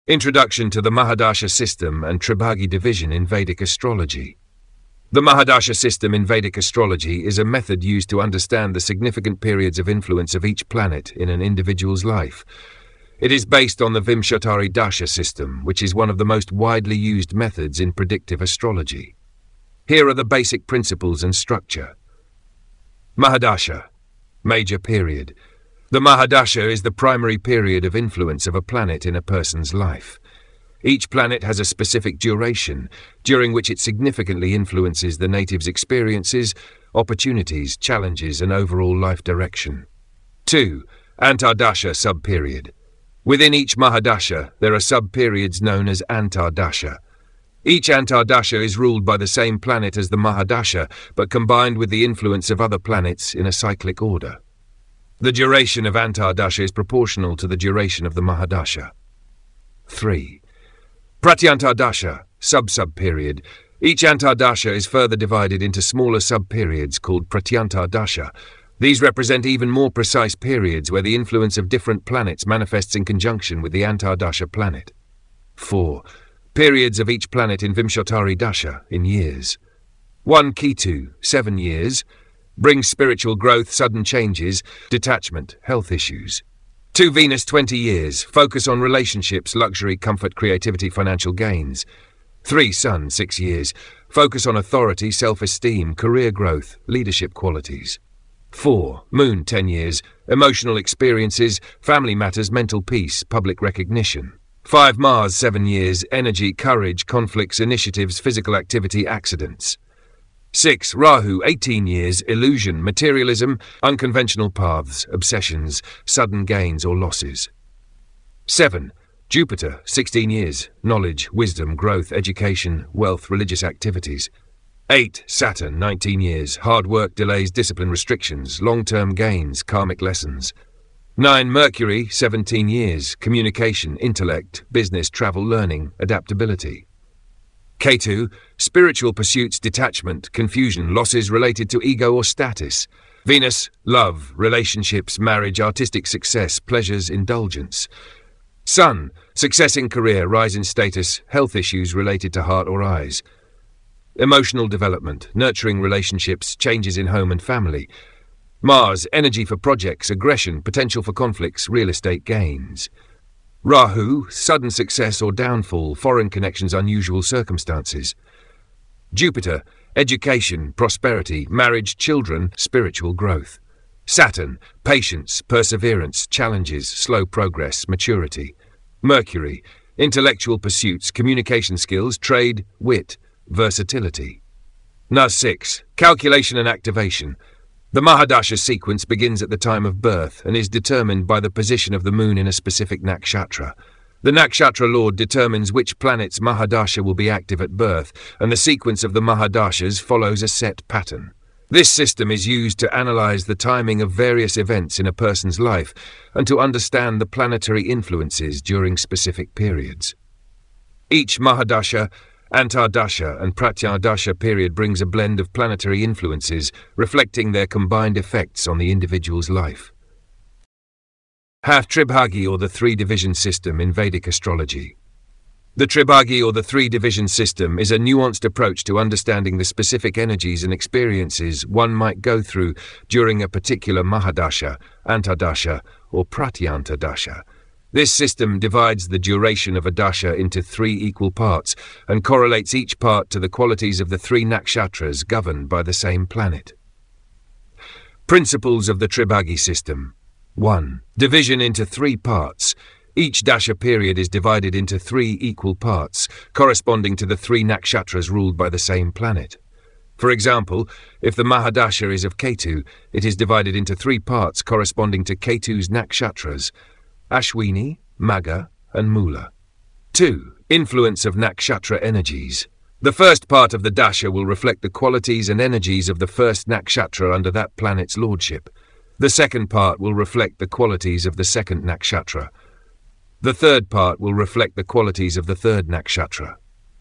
Introduction to the Mahadasha system and Tribhagi division in Vedic astrology. The Mahadasha system in Vedic astrology is a method used to understand the significant periods of influence of each planet in an individual's life. It is based on the Vimshottari Dasha system, which is one of the most widely used methods in predictive astrology. Here are the basic principles and structure. Mahadasha, major period. The Mahadasha is the primary period of influence of a planet in a person's life. Each planet has a specific duration, during which it significantly influences the native's experiences, opportunities, challenges, and overall life direction. 2. Antardasha subperiod. Within each Mahadasha, there are subperiods known as Antardasha. Each Antardasha is ruled by the same planet as the Mahadasha, but combined with the influence of other planets in a cyclic order. The duration of Antardasha is proportional to the duration of the Mahadasha. 3. Pratyantardasha, sub-subperiod. Each Antardasha is further divided into smaller sub-periods called Pratyantardasha. These represent even more precise periods where the influence of different planets manifests in conjunction with the Antardasha planet. 4. Periods of each planet in Vimshottari Dasha, in years. 1 Ketu, 7 years. Brings spiritual growth, sudden changes, detachment, health issues. 2 Venus, 20 years. Focus on relationships, luxury, comfort, creativity, financial gains. 3 Sun, 6 years. Focus on authority, self-esteem, career growth, leadership qualities. 4 Moon, 10 years. Emotional experiences, family matters, mental peace, public recognition. 5 Mars, 7 years. Energy, courage, conflicts, initiatives, physical activity, accidents. 6 Rahu, 18 years. Illusion, materialism, unconventional paths, obsessions, sudden gains or losses. 7 Jupiter, 16 years. Knowledge, wisdom, growth, education, wealth, religious activities. 8 Saturn, 19 years. Hard work, delays, discipline, restrictions, long-term gains, karmic lessons. 9 Mercury, 17 years. Communication, intellect, business, travel, learning, adaptability. Ketu, spiritual pursuits, detachment, confusion, losses related to ego or status. Venus, love, relationships, marriage, artistic success, pleasures, indulgence. Sun, success in career, rise in status, health issues related to heart or eyes. Emotional development, nurturing relationships, changes in home and family. Mars, energy for projects, aggression, potential for conflicts, real estate gains. Rahu, sudden success or downfall, foreign connections, unusual circumstances. Jupiter, education, prosperity, marriage, children, spiritual growth. Saturn, patience, perseverance, challenges, slow progress, maturity. Mercury, intellectual pursuits, communication skills, trade, wit, versatility. Naz 6, calculation and activation. The Mahadasha sequence begins at the time of birth and is determined by the position of the moon in a specific nakshatra. The nakshatra lord determines which planet's Mahadasha will be active at birth, and the sequence of the Mahadashas follows a set pattern. This system is used to analyze the timing of various events in a person's life and to understand the planetary influences during specific periods. Each Mahadasha, Antardasha and Pratyantardasha period brings a blend of planetary influences, reflecting their combined effects on the individual's life. Tribhagi, or the three-division system in Vedic astrology. The Tribhagi, or the three-division system, is a nuanced approach to understanding the specific energies and experiences one might go through during a particular Mahadasha, Antardasha, or Pratyantardasha. This system divides the duration of a dasha into 3 equal parts and correlates each part to the qualities of the 3 nakshatras governed by the same planet. Principles of the Tribhagi system. 1. Division into 3 parts. Each dasha period is divided into 3 equal parts, corresponding to the 3 nakshatras ruled by the same planet. For example, if the Mahadasha is of Ketu, it is divided into 3 parts corresponding to Ketu's nakshatras: Ashwini, Magha, and Mula. 2. Influence of nakshatra energies. The first part of the dasha will reflect the qualities and energies of the first nakshatra under that planet's lordship. The second part will reflect the qualities of the second nakshatra. The third part will reflect the qualities of the third nakshatra.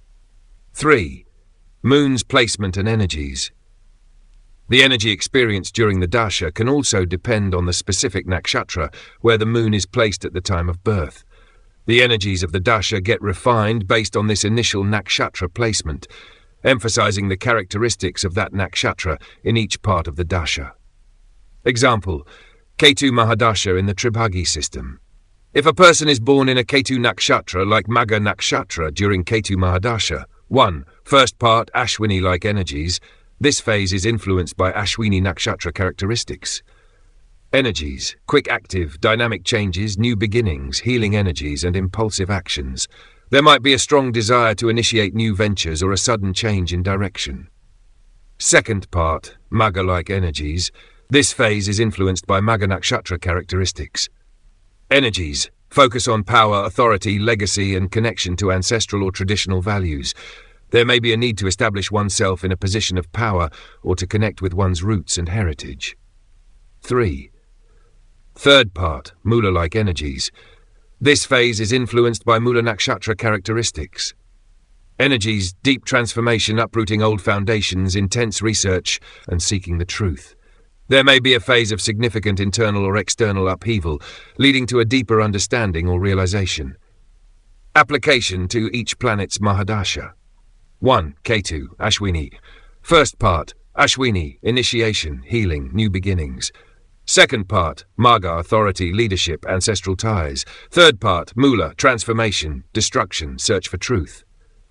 3. Moon's placement and energies. The energy experienced during the dasha can also depend on the specific nakshatra where the moon is placed at the time of birth. The energies of the dasha get refined based on this initial nakshatra placement, emphasizing the characteristics of that nakshatra in each part of the dasha. Example, Ketu Mahadasha in the Tribhagi system. If a person is born in a Ketu nakshatra like Magha nakshatra during Ketu Mahadasha, 1. First part Ashwini-like energies. This phase is influenced by Ashwini nakshatra characteristics. Energies, quick active, dynamic changes, new beginnings, healing energies and impulsive actions. There might be a strong desire to initiate new ventures or a sudden change in direction. Second part, Magha-like energies. This phase is influenced by Magha nakshatra characteristics. Energies, focus on power, authority, legacy and connection to ancestral or traditional values. There may be a need to establish oneself in a position of power or to connect with one's roots and heritage. 3. Third part, Mula-like energies. This phase is influenced by Mula nakshatra characteristics. Energies, deep transformation, uprooting old foundations, intense research, and seeking the truth. There may be a phase of significant internal or external upheaval, leading to a deeper understanding or realization. Application to each planet's Mahadasha. 1. Ketu, Ashwini. First part, Ashwini, initiation, healing, new beginnings. Second part, Magha, authority, leadership, ancestral ties. Third part, Mula, transformation, destruction, search for truth.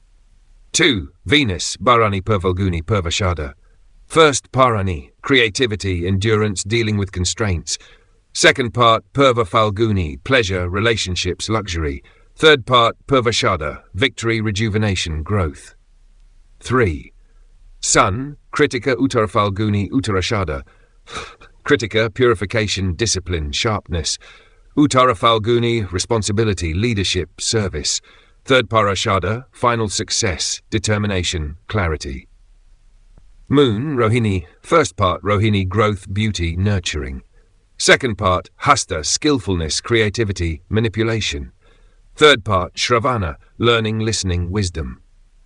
2. Venus, Bharani Purvalguni Purvashada. First Parani, creativity, endurance, dealing with constraints. Second part, Purva Falguni, pleasure, relationships, luxury. Third part, Purvashada, victory, rejuvenation, growth. 3. Sun, Kritika Uttara Falguni Uttarashada. Kritika, purification, discipline, sharpness. Uttara Falguni, responsibility, leadership, service. Third Parashada, final success, determination, clarity. Moon, Rohini. First part, Rohini, growth, beauty, nurturing. Second part, Hasta, skillfulness, creativity, manipulation. Third part, Shravana, learning, listening, wisdom.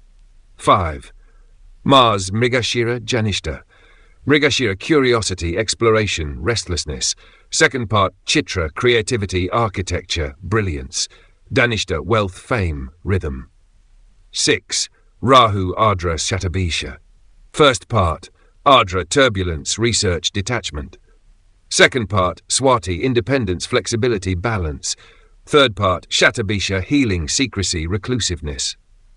5. Mars, Mrigashira, Janishta. Mrigashira, curiosity, exploration, restlessness. Second part, Chitra, creativity, architecture, brilliance. Danishta, wealth, fame, rhythm. 6. Rahu, Ardra, Shatabisha. First part, Ardra, turbulence, research, detachment. Second part, Swati, independence, flexibility, balance. Third part, Shatabisha, healing, secrecy, reclusiveness.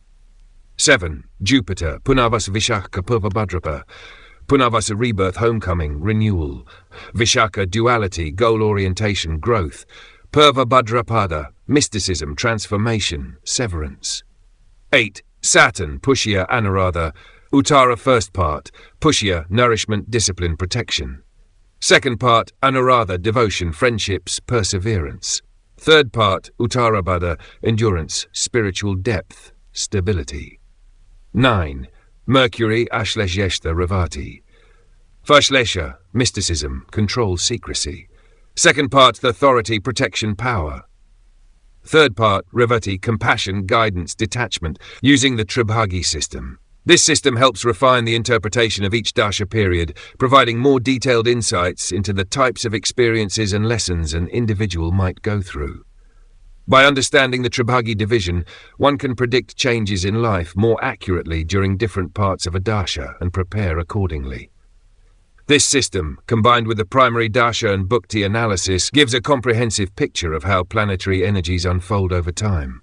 7. Jupiter, Punarvasa Vishaka Purvabhadrapa. Punarvasa, rebirth, homecoming, renewal. Vishaka, duality, goal orientation, growth. Purvabhadrapada, mysticism, transformation, severance. 8. Saturn, Pushya, Anuradha. Uttara, first part, Pushya, nourishment, discipline, protection. Second part, Anuradha, devotion, friendships, perseverance. Third part, Uttarabhada, endurance, spiritual depth, stability. 9. Mercury, Ashlesheshta, Ravati. Vashlesha, mysticism, control, secrecy. Second part, authority, protection, power. Third part, Revati, compassion, guidance, detachment, using the Tribhagi system. This system helps refine the interpretation of each dasha period, providing more detailed insights into the types of experiences and lessons an individual might go through. By understanding the Tribhagi division, one can predict changes in life more accurately during different parts of a dasha and prepare accordingly. This system, combined with the primary dasha and bhukti analysis, gives a comprehensive picture of how planetary energies unfold over time.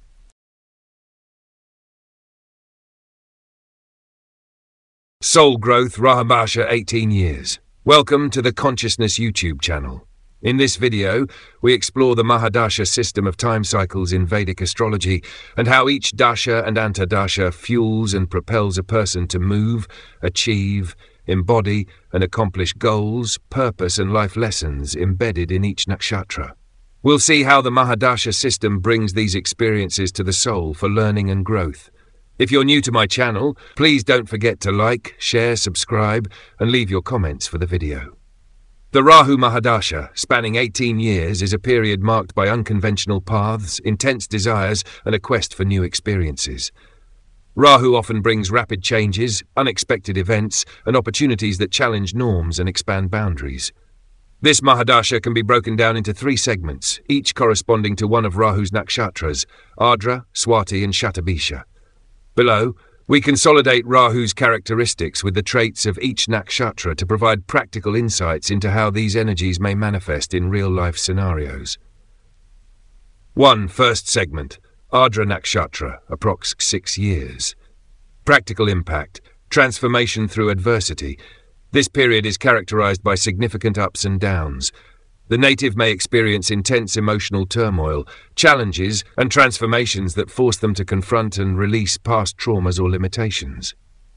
Soul Growth, Rahabhasha, 18 years. Welcome to the Consciousness YouTube channel. In this video, we explore the Mahadasha system of time cycles in Vedic astrology and how each dasha and antardasha fuels and propels a person to move, achieve, embody and accomplish goals, purpose and life lessons embedded in each nakshatra. We'll see how the Mahadasha system brings these experiences to the soul for learning and growth. If you're new to my channel, please don't forget to like, share, subscribe and leave your comments for the video. The Rahu Mahadasha, spanning 18 years, is a period marked by unconventional paths, intense desires and a quest for new experiences. Rahu often brings rapid changes, unexpected events and opportunities that challenge norms and expand boundaries. This Mahadasha can be broken down into 3 segments, each corresponding to one of Rahu's nakshatras, Ardra, Swati and Shatabisha. Below, we consolidate Rahu's characteristics with the traits of each nakshatra to provide practical insights into how these energies may manifest in real-life scenarios. 1. First segment, Ardra Nakshatra, approx. 6 years. Practical impact, transformation through adversity. This period is characterized by significant ups and downs. The native may experience intense emotional turmoil, challenges, and transformations that force them to confront and release past traumas or limitations.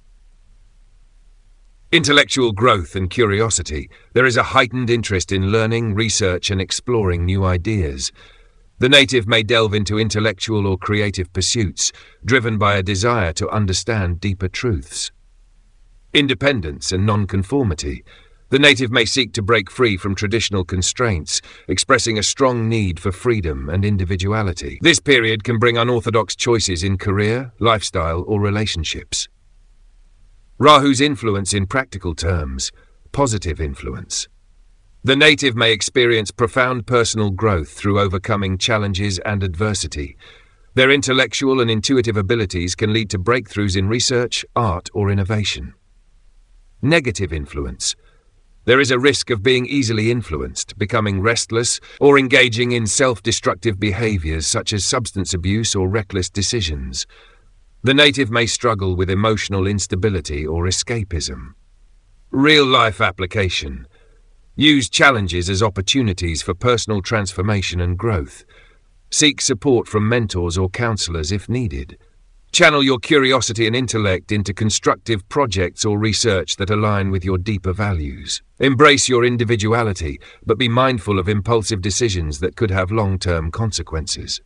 Intellectual growth and curiosity. There is a heightened interest in learning, research, and exploring new ideas. The native may delve into intellectual or creative pursuits, driven by a desire to understand deeper truths. Independence and non-conformity. The native may seek to break free from traditional constraints, expressing a strong need for freedom and individuality. This period can bring unorthodox choices in career, lifestyle, or relationships. Rahu's influence in practical terms, positive influence. The native may experience profound personal growth through overcoming challenges and adversity. Their intellectual and intuitive abilities can lead to breakthroughs in research, art, or innovation. Negative influence. There is a risk of being easily influenced, becoming restless, or engaging in self-destructive behaviors such as substance abuse or reckless decisions. The native may struggle with emotional instability or escapism. Real-life application. Use challenges as opportunities for personal transformation and growth. Seek support from mentors or counselors if needed. Channel your curiosity and intellect into constructive projects or research that align with your deeper values. Embrace your individuality, but be mindful of impulsive decisions that could have long-term consequences.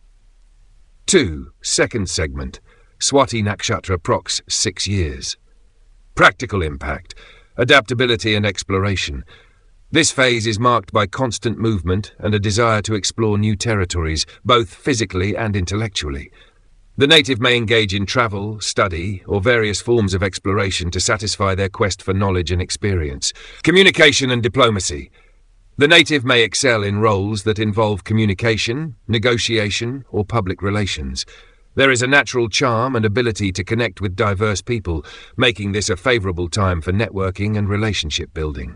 2. Second segment, Swati Nakshatra approx. 6 years. Practical impact, adaptability and exploration. This phase is marked by constant movement and a desire to explore new territories, both physically and intellectually. The native may engage in travel, study, or various forms of exploration to satisfy their quest for knowledge and experience. Communication and diplomacy. The native may excel in roles that involve communication, negotiation, or public relations. There is a natural charm and ability to connect with diverse people, making this a favorable time for networking and relationship building.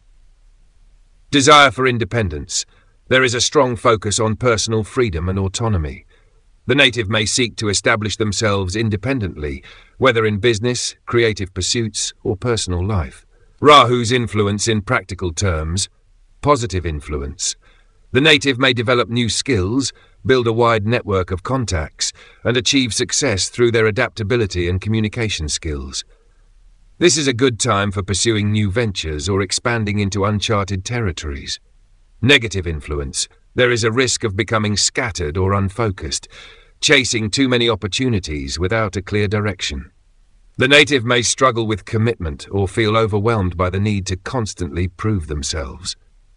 Desire for independence. There is a strong focus on personal freedom and autonomy. The native may seek to establish themselves independently, whether in business, creative pursuits, or personal life. Rahu's influence in practical terms, positive influence. The native may develop new skills, build a wide network of contacts, and achieve success through their adaptability and communication skills. This is a good time for pursuing new ventures or expanding into uncharted territories. Negative influence. There is a risk of becoming scattered or unfocused, chasing too many opportunities without a clear direction. The native may struggle with commitment or feel overwhelmed by the need to constantly prove themselves.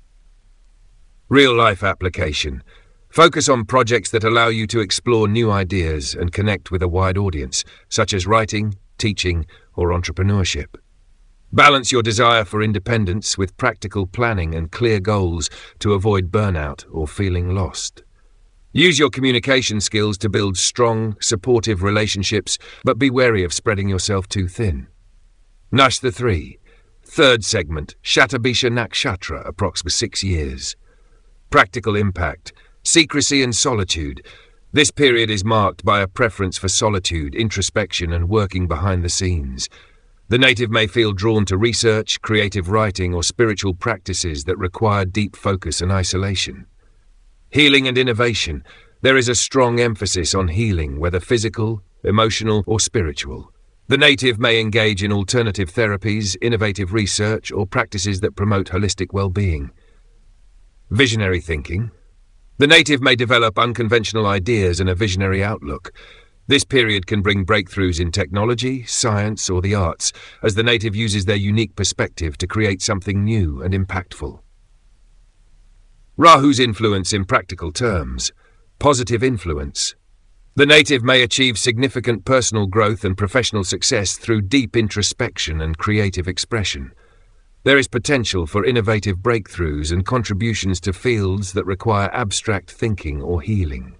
Real-life application. Focus on projects that allow you to explore new ideas and connect with a wide audience, such as writing, teaching, or entrepreneurship. Balance your desire for independence with practical planning and clear goals to avoid burnout or feeling lost. Use your communication skills to build strong, supportive relationships, but be wary of spreading yourself too thin. Nashta 3. Third segment, Shatabisha Nakshatra, approximately 6 years. Practical impact, secrecy and solitude. This period is marked by a preference for solitude, introspection, and working behind the scenes. The native may feel drawn to research, creative writing, or spiritual practices that require deep focus and isolation. Healing and innovation. There is a strong emphasis on healing, whether physical, emotional, or spiritual. The native may engage in alternative therapies, innovative research, or practices that promote holistic well-being. Visionary thinking. The native may develop unconventional ideas and a visionary outlook. This period can bring breakthroughs in technology, science, or the arts, as the native uses their unique perspective to create something new and impactful. Rahu's influence in practical terms, positive influence. The native may achieve significant personal growth and professional success through deep introspection and creative expression. There is potential for innovative breakthroughs and contributions to fields that require abstract thinking or healing.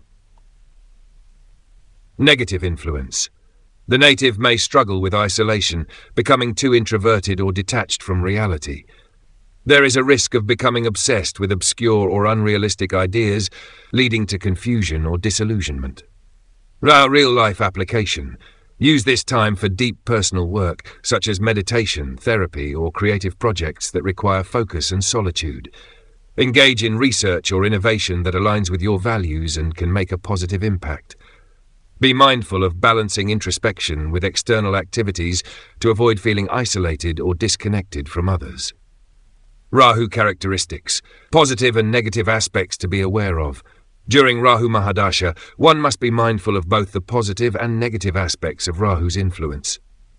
Negative influence. The native may struggle with isolation, becoming too introverted or detached from reality. There is a risk of becoming obsessed with obscure or unrealistic ideas, leading to confusion or disillusionment. Real-life application. Use this time for deep personal work, such as meditation, therapy, or creative projects that require focus and solitude. Engage in research or innovation that aligns with your values and can make a positive impact. Be mindful of balancing introspection with external activities to avoid feeling isolated or disconnected from others. Rahu characteristics. Positive and negative aspects to be aware of. During Rahu Mahadasha, one must be mindful of both the positive and negative aspects of Rahu's influence.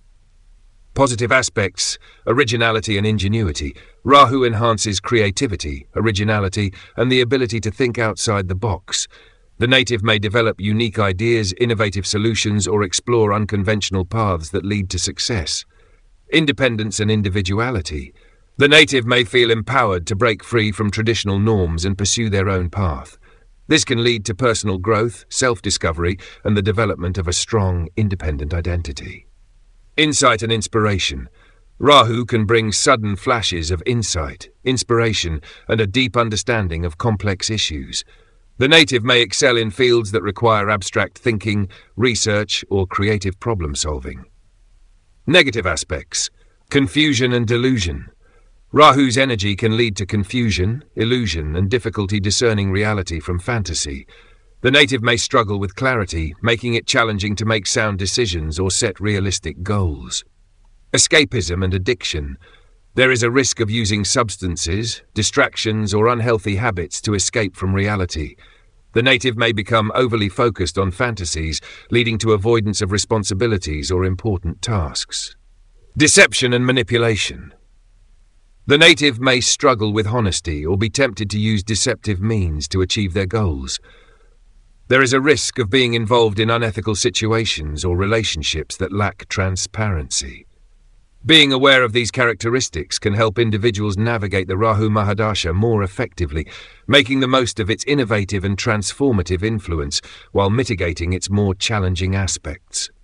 Positive aspects: originality and ingenuity. Rahu enhances creativity, originality, and the ability to think outside the box. The native may develop unique ideas, innovative solutions, or explore unconventional paths that lead to success. Independence and individuality. The native may feel empowered to break free from traditional norms and pursue their own path. This can lead to personal growth, self-discovery, and the development of a strong, independent identity. Insight and inspiration. Rahu can bring sudden flashes of insight, inspiration, and a deep understanding of complex issues. The native may excel in fields that require abstract thinking, research, or creative problem-solving. Negative aspects: confusion and delusion. Rahu's energy can lead to confusion, illusion, and difficulty discerning reality from fantasy. The native may struggle with clarity, making it challenging to make sound decisions or set realistic goals. Escapism and addiction. There is a risk of using substances, distractions, or unhealthy habits to escape from reality. The native may become overly focused on fantasies, leading to avoidance of responsibilities or important tasks. Deception and manipulation. The native may struggle with honesty or be tempted to use deceptive means to achieve their goals. There is a risk of being involved in unethical situations or relationships that lack transparency. Being aware of these characteristics can help individuals navigate the Rahu Mahadasha more effectively, making the most of its innovative and transformative influence while mitigating its more challenging aspects.